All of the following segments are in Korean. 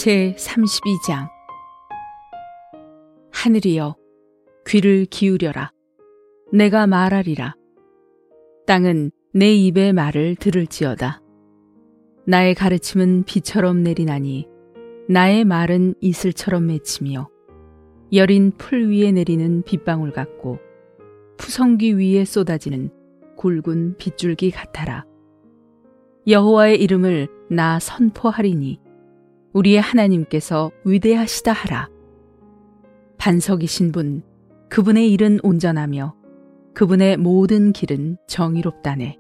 제32장. 하늘이여, 귀를 기울여라. 내가 말하리라. 땅은 내 입의 말을 들을지어다. 나의 가르침은 비처럼 내리나니 나의 말은 이슬처럼 맺히며 여린 풀 위에 내리는 빗방울 같고 푸성귀 위에 쏟아지는 굵은 빗줄기 같아라. 여호와의 이름을 나 선포하리니 우리의 하나님께서 위대하시다 하라. 반석이신 분, 그분의 일은 온전하며 그분의 모든 길은 정의롭다네.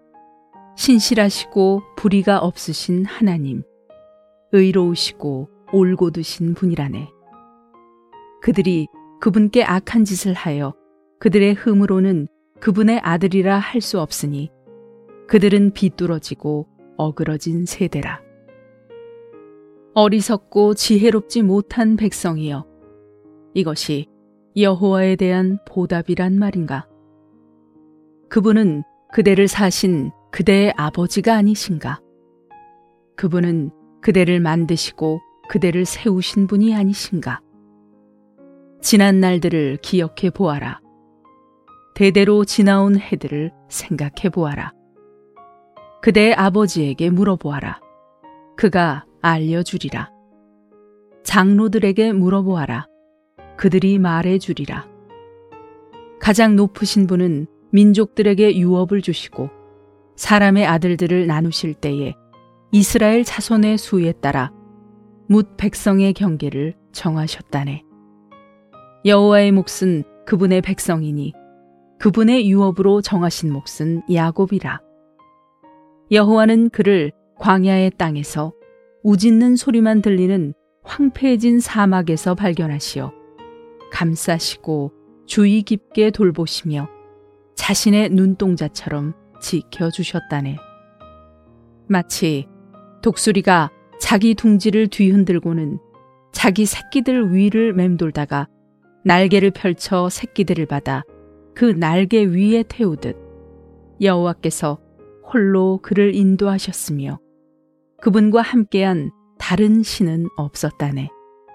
신실하시고 불의가 없으신 하나님, 의로우시고 올곧으신 분이라네. 그들이 그분께 악한 짓을 하여 그들의 흠으로는 그분의 아들이라 할 수 없으니 그들은 비뚤어지고 어그러진 세대라. 어리석고 지혜롭지 못한 백성이여, 이것이 여호와에 대한 보답이란 말인가? 그분은 그대를 사신 그대의 아버지가 아니신가? 그분은 그대를 만드시고 그대를 세우신 분이 아니신가? 지난 날들을 기억해 보아라. 대대로 지나온 해들을 생각해 보아라. 그대의 아버지에게 물어보아라. 그가 알려주리라. 장로들에게 물어보아라. 그들이 말해주리라. 가장 높으신 분은 민족들에게 유업을 주시고 사람의 아들들을 나누실 때에 이스라엘 자손의 수에 따라 뭇 백성의 경계를 정하셨다네. 여호와의 몫은 그분의 백성이니 그분의 유업으로 정하신 몫은 야곱이라. 여호와는 그를 광야의 땅에서 우짖는 소리만 들리는 황폐해진 사막에서 발견하시어 감싸시고 주의 깊게 돌보시며 자신의 눈동자처럼 지켜주셨다네. 마치 독수리가 자기 둥지를 뒤흔들고는 자기 새끼들 위를 맴돌다가 날개를 펼쳐 새끼들을 받아 그 날개 위에 태우듯 여호와께서 홀로 그를 인도하셨으며 그분과 함께한 다른 신은 없었다네.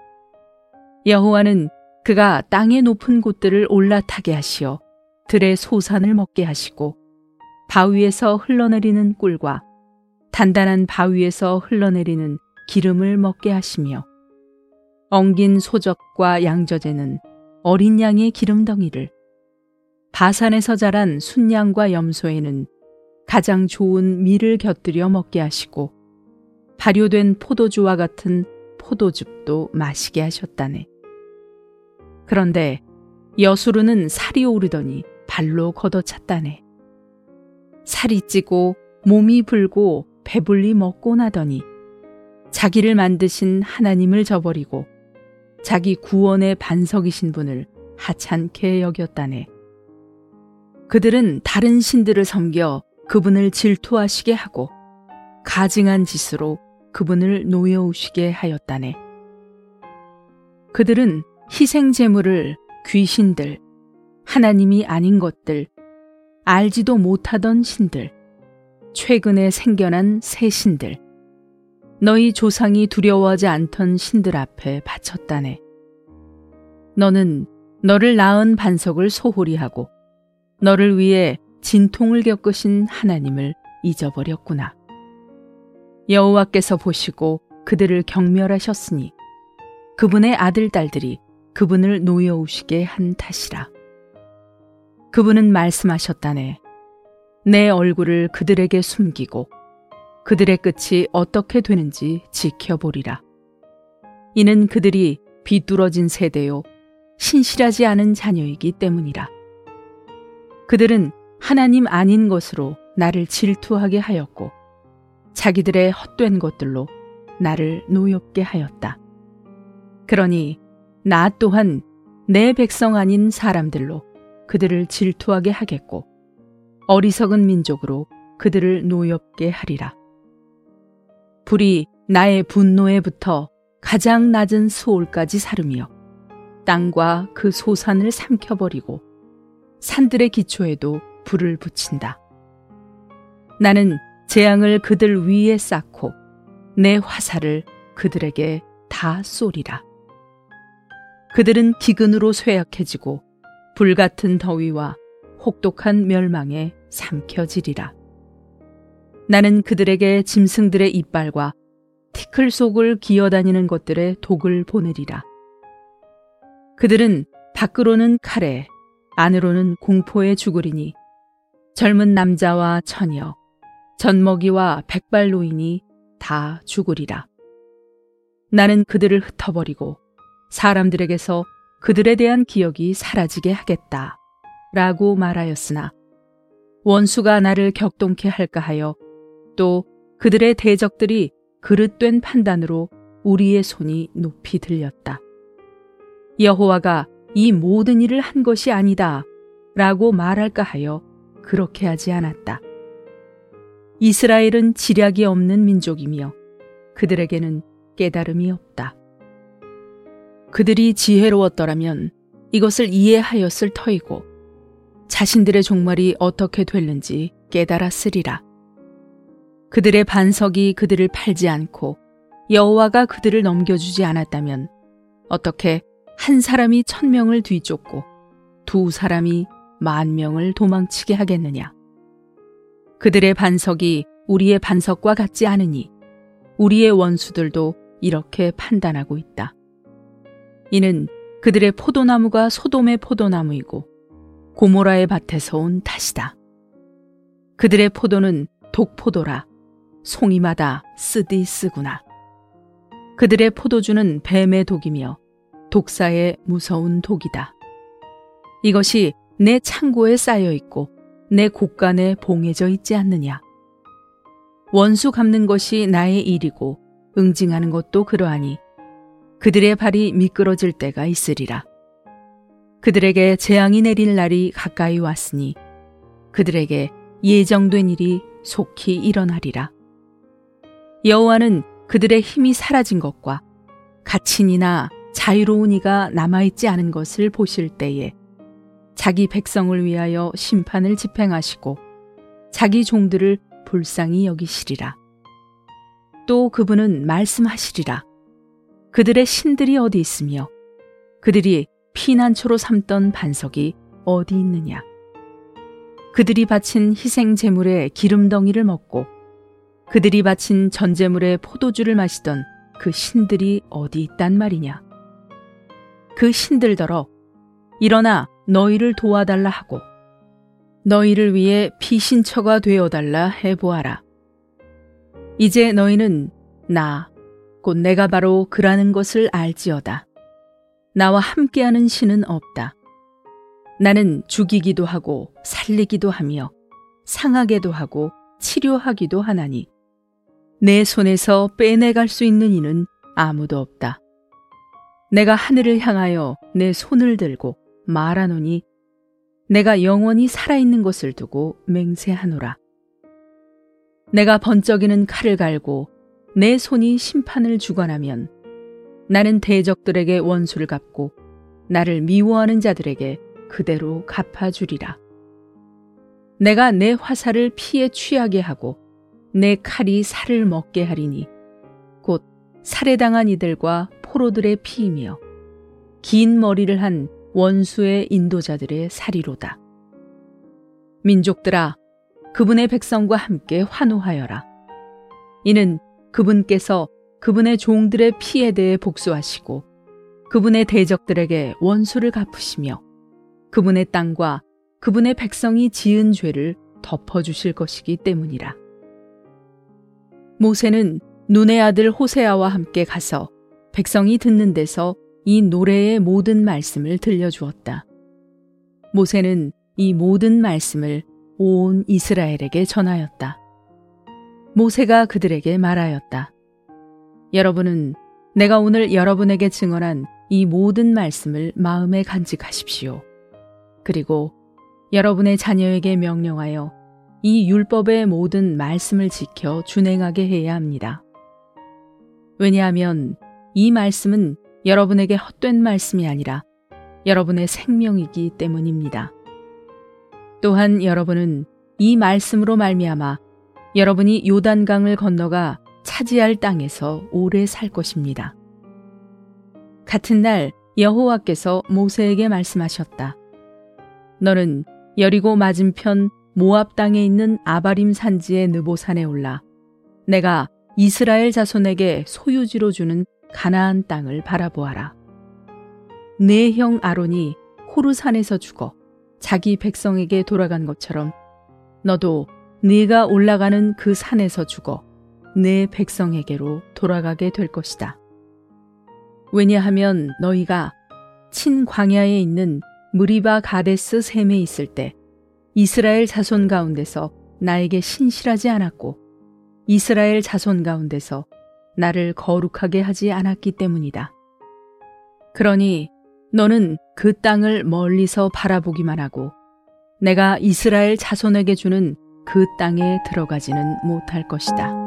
여호와는 그가 땅의 높은 곳들을 올라타게 하시어 들의 소산을 먹게 하시고 바위에서 흘러내리는 꿀과 단단한 바위에서 흘러내리는 기름을 먹게 하시며 엉긴 소적과 양저제는 어린 양의 기름덩이를, 바산에서 자란 순양과 염소에는 가장 좋은 밀을 곁들여 먹게 하시고 발효된 포도주와 같은 포도즙도 마시게 하셨다네. 그런데 여수르는 살이 오르더니 발로 걷어찼다네. 살이 찌고 몸이 불고 배불리 먹고 나더니 자기를 만드신 하나님을 저버리고 자기 구원의 반석이신 분을 하찮게 여겼다네. 그들은 다른 신들을 섬겨 그분을 질투하시게 하고 가증한 짓으로 그분을 노여우시게 하였다네. 그들은 희생 제물을 귀신들, 하나님이 아닌 것들, 알지도 못하던 신들, 최근에 생겨난 새 신들, 너희 조상이 두려워하지 않던 신들 앞에 바쳤다네. 너는 너를 낳은 반석을 소홀히 하고 너를 위해 진통을 겪으신 하나님을 잊어버렸구나. 여호와께서 보시고 그들을 경멸하셨으니 그분의 아들, 딸들이 그분을 노여우시게 한 탓이라. 그분은 말씀하셨다네. 내 얼굴을 그들에게 숨기고 그들의 끝이 어떻게 되는지 지켜보리라. 이는 그들이 비뚤어진 세대요 신실하지 않은 자녀이기 때문이라. 그들은 하나님 아닌 것으로 나를 질투하게 하였고 자기들의 헛된 것들로 나를 노엽게 하였다. 그러니 나 또한 내 백성 아닌 사람들로 그들을 질투하게 하겠고 어리석은 민족으로 그들을 노엽게 하리라. 불이 나의 분노에 붙어 가장 낮은 수올까지 사르며 땅과 그 소산을 삼켜버리고 산들의 기초에도 불을 붙인다. 나는 재앙을 그들 위에 쌓고 내 화살을 그들에게 다 쏘리라. 그들은 기근으로 쇠약해지고 불같은 더위와 혹독한 멸망에 삼켜지리라. 나는 그들에게 짐승들의 이빨과 티끌 속을 기어다니는 것들의 독을 보내리라. 그들은 밖으로는 칼에 안으로는 공포에 죽으리니 젊은 남자와 처녀, 젖먹이와 백발 노인이 다 죽으리라. 나는 그들을 흩어버리고 사람들에게서 그들에 대한 기억이 사라지게 하겠다 라고 말하였으나 원수가 나를 격동케 할까 하여 또 그들의 대적들이 그릇된 판단으로 우리의 손이 높이 들렸다. 여호와가 이 모든 일을 한 것이 아니다 라고 말할까 하여 그렇게 하지 않았다. 이스라엘은 지략이 없는 민족이며 그들에게는 깨달음이 없다. 그들이 지혜로웠더라면 이것을 이해하였을 터이고 자신들의 종말이 어떻게 됐는지 깨달았으리라. 그들의 반석이 그들을 팔지 않고 여호와가 그들을 넘겨주지 않았다면 어떻게 한 사람이 1000명을 뒤쫓고 두 사람이 10,000명을 도망치게 하겠느냐. 그들의 반석이 우리의 반석과 같지 않으니 우리의 원수들도 이렇게 판단하고 있다. 이는 그들의 포도나무가 소돔의 포도나무이고 고모라의 밭에서 온 탓이다. 그들의 포도는 독포도라 송이마다 쓰디 쓰구나. 그들의 포도주는 뱀의 독이며 독사의 무서운 독이다. 이것이 내 창고에 쌓여 있고 내 곳간에 봉해져 있지 않느냐. 원수 갚는 것이 나의 일이고 응징하는 것도 그러하니 그들의 발이 미끄러질 때가 있으리라. 그들에게 재앙이 내릴 날이 가까이 왔으니 그들에게 예정된 일이 속히 일어나리라. 여호와는 그들의 힘이 사라진 것과 갇힌 이나 자유로운 이가 남아있지 않은 것을 보실 때에 자기 백성을 위하여 심판을 집행하시고 자기 종들을 불쌍히 여기시리라. 또 그분은 말씀하시리라. 그들의 신들이 어디 있으며 그들이 피난처로 삼던 반석이 어디 있느냐. 그들이 바친 희생 제물의 기름덩이를 먹고 그들이 바친 전제물의 포도주를 마시던 그 신들이 어디 있단 말이냐. 그 신들더러 일어나 너희를 도와달라 하고 너희를 위해 피신처가 되어달라 해보아라. 이제 너희는 나 곧 내가 바로 그라는 것을 알지어다. 나와 함께하는 신은 없다. 나는 죽이기도 하고 살리기도 하며 상하게도 하고 치료하기도 하나니 내 손에서 빼내갈 수 있는 이는 아무도 없다. 내가 하늘을 향하여 내 손을 들고 말하노니 내가 영원히 살아있는 것을 두고 맹세하노라. 내가 번쩍이는 칼을 갈고 내 손이 심판을 주관하면 나는 대적들에게 원수를 갚고 나를 미워하는 자들에게 그대로 갚아주리라. 내가 내 화살을 피에 취하게 하고 내 칼이 살을 먹게 하리니 곧 살해당한 이들과 포로들의 피이며 긴 머리를 한 원수의 인도자들의 살이로다. 민족들아, 그분의 백성과 함께 환호하여라. 이는 그분께서 그분의 종들의 피에 대해 복수하시고 그분의 대적들에게 원수를 갚으시며 그분의 땅과 그분의 백성이 지은 죄를 덮어주실 것이기 때문이라. 모세는 눈의 아들 호세아와 함께 가서 백성이 듣는 데서 이 노래의 모든 말씀을 들려주었다. 모세는 이 모든 말씀을 온 이스라엘에게 전하였다. 모세가 그들에게 말하였다. 여러분은 내가 오늘 여러분에게 증언한 이 모든 말씀을 마음에 간직하십시오. 그리고 여러분의 자녀에게 명령하여 이 율법의 모든 말씀을 지켜 준행하게 해야 합니다. 왜냐하면 이 말씀은 여러분에게 헛된 말씀이 아니라 여러분의 생명이기 때문입니다. 또한 여러분은 이 말씀으로 말미암아 여러분이 요단강을 건너가 차지할 땅에서 오래 살 것입니다. 같은 날 여호와께서 모세에게 말씀하셨다. 너는 여리고 맞은편 모압 땅에 있는 아바림 산지의 느보산에 올라 내가 이스라엘 자손에게 소유지로 주는 가나안 땅을 바라보아라. 네 형 아론이 호르산에서 죽어 자기 백성에게 돌아간 것처럼 너도 네가 올라가는 그 산에서 죽어 내 백성에게로 돌아가게 될 것이다. 왜냐하면 너희가 친 광야에 있는 무리바 가데스 셈에 있을 때 이스라엘 자손 가운데서 나에게 신실하지 않았고 이스라엘 자손 가운데서 나를 거룩하게 하지 않았기 때문이다. 그러니 너는 그 땅을 멀리서 바라보기만 하고 내가 이스라엘 자손에게 주는 그 땅에 들어가지는 못할 것이다.